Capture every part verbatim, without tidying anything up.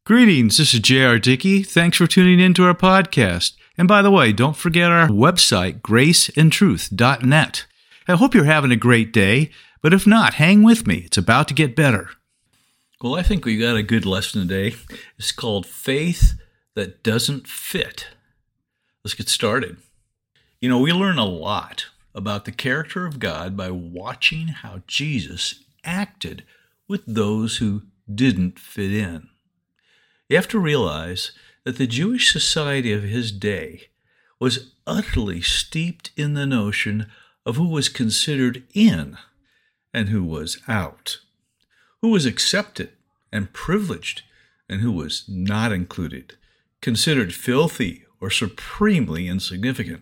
Greetings, this is J R. Dickey. Thanks for tuning in to our podcast. And by the way, don't forget our website, grace and truth dot net. I hope you're having a great day, but if not, hang with me. It's about to get better. Well, I think we got a good lesson today. It's called Faith That Doesn't Fit. Let's get started. You know, we learn a lot about the character of God by watching how Jesus acted with those who didn't fit in. You have to realize that the Jewish society of his day was utterly steeped in the notion of who was considered in and who was out, who was accepted and privileged and who was not included, considered filthy or supremely insignificant.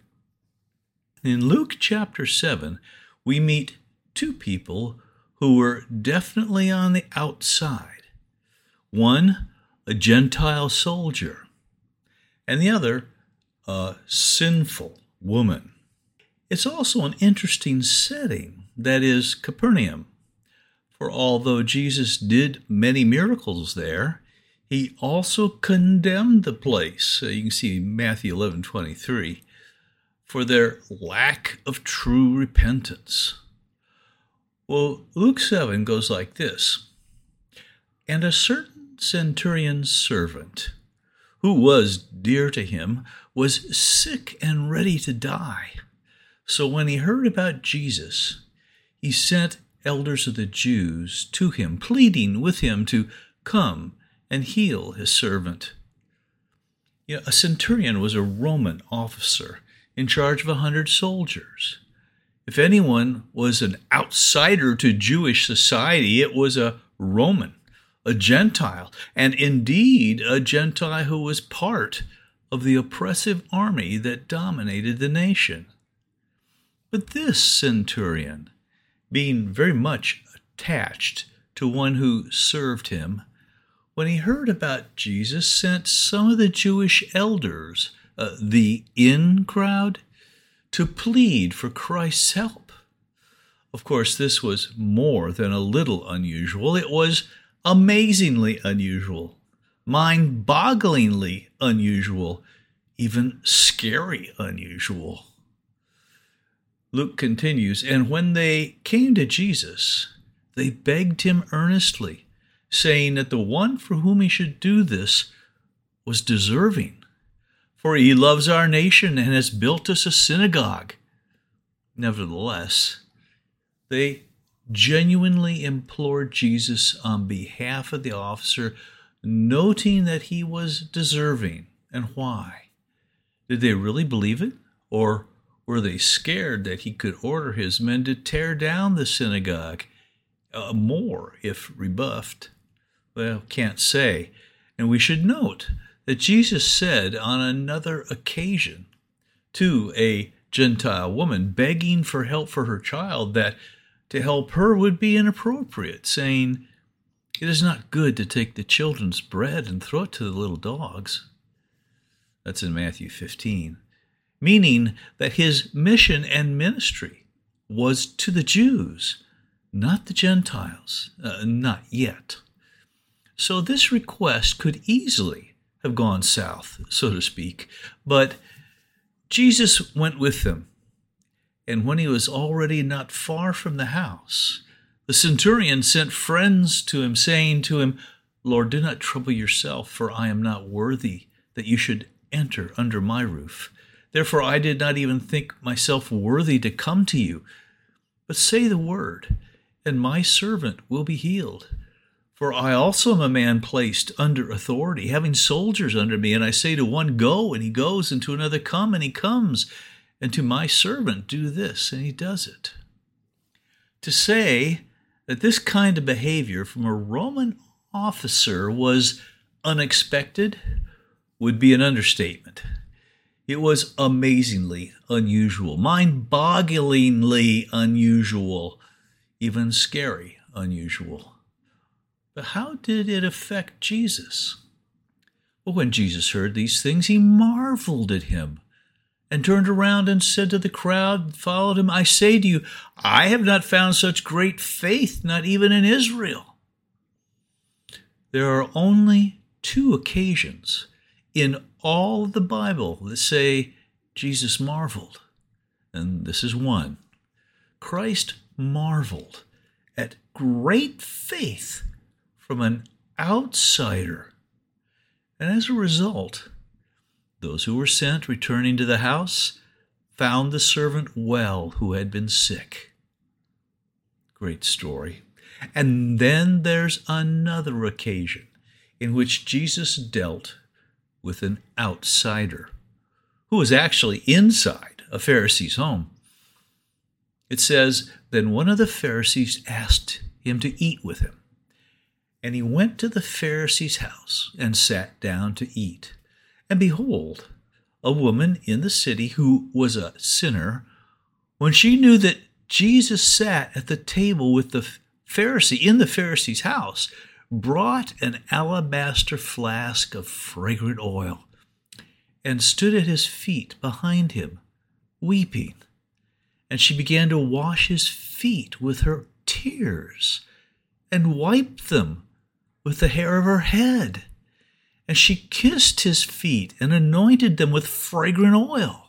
In Luke chapter seven, we meet two people who were definitely on the outside. One, a Gentile soldier, and the other, a sinful woman. It's also an interesting setting, that is Capernaum, for although Jesus did many miracles there, he also condemned the place. You can see Matthew eleven twenty-three, for their lack of true repentance. Well, Luke seven goes like this. And a certain centurion's servant, who was dear to him, was sick and ready to die. So when he heard about Jesus, he sent elders of the Jews to him, pleading with him to come and heal his servant. You know, a centurion was a Roman officer in charge of a hundred soldiers. If anyone was an outsider to Jewish society, it was a Roman, a Gentile, and indeed a Gentile who was part of the oppressive army that dominated the nation. But this centurion, being very much attached to one who served him, when he heard about Jesus, sent some of the Jewish elders, uh, the in crowd, to plead for Christ's help. Of course, this was more than a little unusual. It was amazingly unusual, mind-bogglingly unusual, even scary unusual. Luke continues, and when they came to Jesus, they begged him earnestly, saying that the one for whom he should do this was deserving, for he loves our nation and has built us a synagogue. Nevertheless, they genuinely implored Jesus on behalf of the officer, noting that he was deserving. And why? Did they really believe it? Or were they scared that he could order his men to tear down the synagogue uh, more if rebuffed? Well, can't say. And we should note that Jesus said on another occasion to a Gentile woman begging for help for her child that to help her would be inappropriate, saying, "It is not good to take the children's bread and throw it to the little dogs." That's in Matthew fifteen, meaning that his mission and ministry was to the Jews, not the Gentiles, uh, not yet. So this request could easily have gone south, so to speak, but Jesus went with them. And when he was already not far from the house, the centurion sent friends to him, saying to him, "Lord, do not trouble yourself, for I am not worthy that you should enter under my roof. Therefore I did not even think myself worthy to come to you. But say the word, and my servant will be healed. For I also am a man placed under authority, having soldiers under me, and I say to one, go, and he goes, and to another, come, and he comes, and to my servant, do this, and he does it." To say that this kind of behavior from a Roman officer was unexpected would be an understatement. It was amazingly unusual, mind-bogglingly unusual, even scary unusual. But how did it affect Jesus? Well, when Jesus heard these things, he marveled at him and turned around and said to the crowd that followed him, "I say to you, I have not found such great faith, not even in Israel." There are only two occasions in all the Bible that say Jesus marveled, and this is one. Christ marveled at great faith from an outsider. And as a result, those who were sent, returning to the house, found the servant well who had been sick. Great story. And then there's another occasion in which Jesus dealt with an outsider who was actually inside a Pharisee's home. It says, then one of the Pharisees asked him to eat with him. And he went to the Pharisee's house and sat down to eat. And behold, a woman in the city who was a sinner, when she knew that Jesus sat at the table with the Pharisee in the Pharisee's house, brought an alabaster flask of fragrant oil and stood at his feet behind him, weeping. And she began to wash his feet with her tears and wiped them with the hair of her head. And she kissed his feet and anointed them with fragrant oil.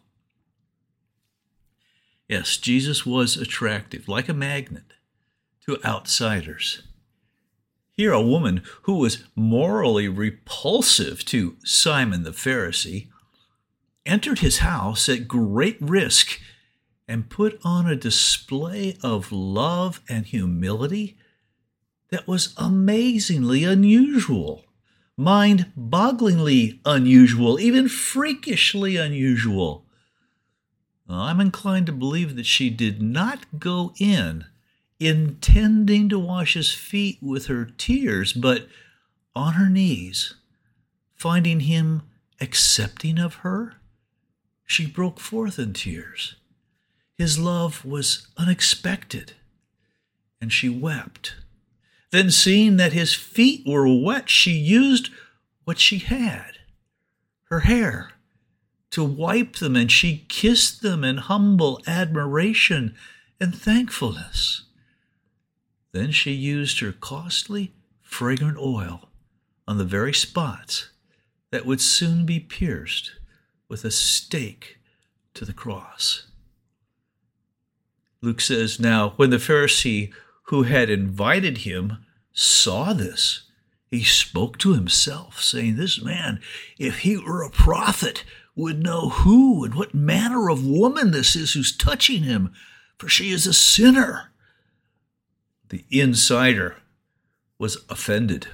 Yes, Jesus was attractive, like a magnet, to outsiders. Here, a woman who was morally repulsive to Simon the Pharisee entered his house at great risk and put on a display of love and humility that was amazingly unusual, mind-bogglingly unusual, even freakishly unusual. I'm inclined to believe that she did not go in intending to wash his feet with her tears, but on her knees, finding him accepting of her, she broke forth in tears. His love was unexpected, and she wept. Then, seeing that his feet were wet, she used what she had, her hair, to wipe them, and she kissed them in humble admiration and thankfulness. Then she used her costly, fragrant oil on the very spots that would soon be pierced with a stake to the cross. Luke says, now, when the Pharisee who had invited him saw this, he spoke to himself, saying, this man, if he were a prophet, would know who and what manner of woman this is who's touching him, for she is a sinner. The insider was offended.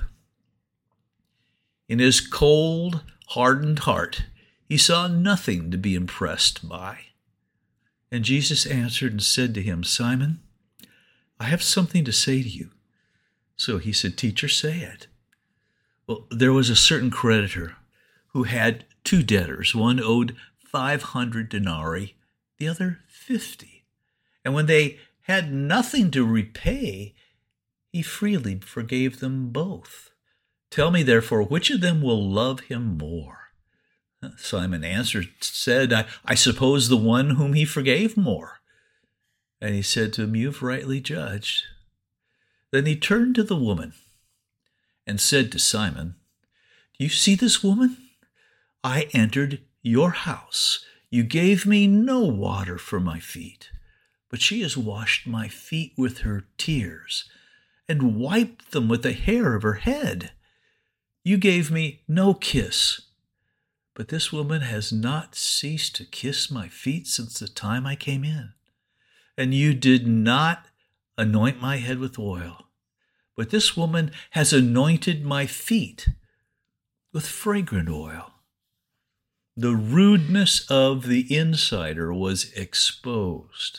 In his cold, hardened heart, he saw nothing to be impressed by. And Jesus answered and said to him, Simon, I have something to say to you. So he said, Teacher, say it. Well, there was a certain creditor who had two debtors. One owed five hundred denarii, the other fifty. And when they had nothing to repay, he freely forgave them both. Tell me, therefore, which of them will love him more? Simon answered, said, I, I suppose the one whom he forgave more. And he said to him, You've rightly judged. Then he turned to the woman and said to Simon, Do you see this woman? I entered your house. You gave me no water for my feet, but she has washed my feet with her tears and wiped them with the hair of her head. You gave me no kiss, but this woman has not ceased to kiss my feet since the time I came in. And you did not anoint my head with oil, but this woman has anointed my feet with fragrant oil. The rudeness of the insider was exposed.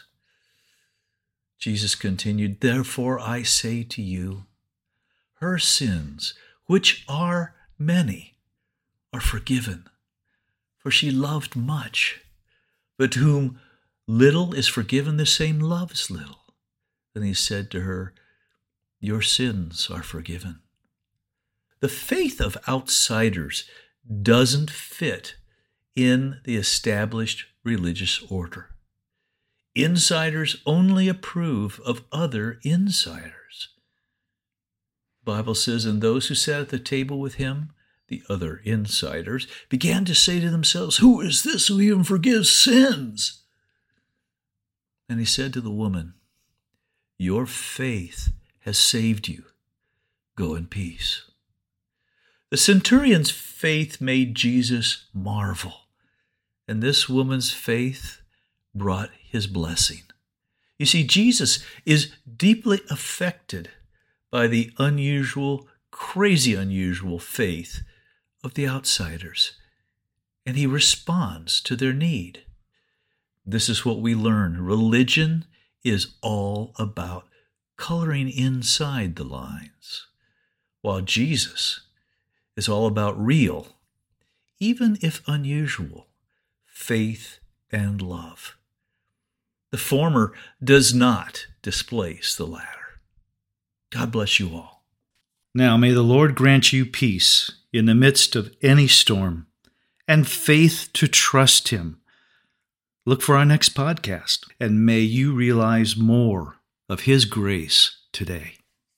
Jesus continued, Therefore I say to you, her sins, which are many, are forgiven, for she loved much. But to whom little is forgiven, the same loves little. Then he said to her, Your sins are forgiven. The faith of outsiders doesn't fit in the established religious order. Insiders only approve of other insiders. The Bible says, And those who sat at the table with him, the other insiders, began to say to themselves, "Who is this who even forgives sins?" And he said to the woman, "Your faith has saved you. Go in peace." The centurion's faith made Jesus marvel, and this woman's faith brought his blessing. You see, Jesus is deeply affected by the unusual, crazy unusual faith of the outsiders, and he responds to their need. This is what we learn. Religion is all about coloring inside the lines, while Jesus is all about real, even if unusual, faith and love. The former does not displace the latter. God bless you all. Now may the Lord grant you peace in the midst of any storm and faith to trust Him. Look for our next podcast, and may you realize more of His grace today.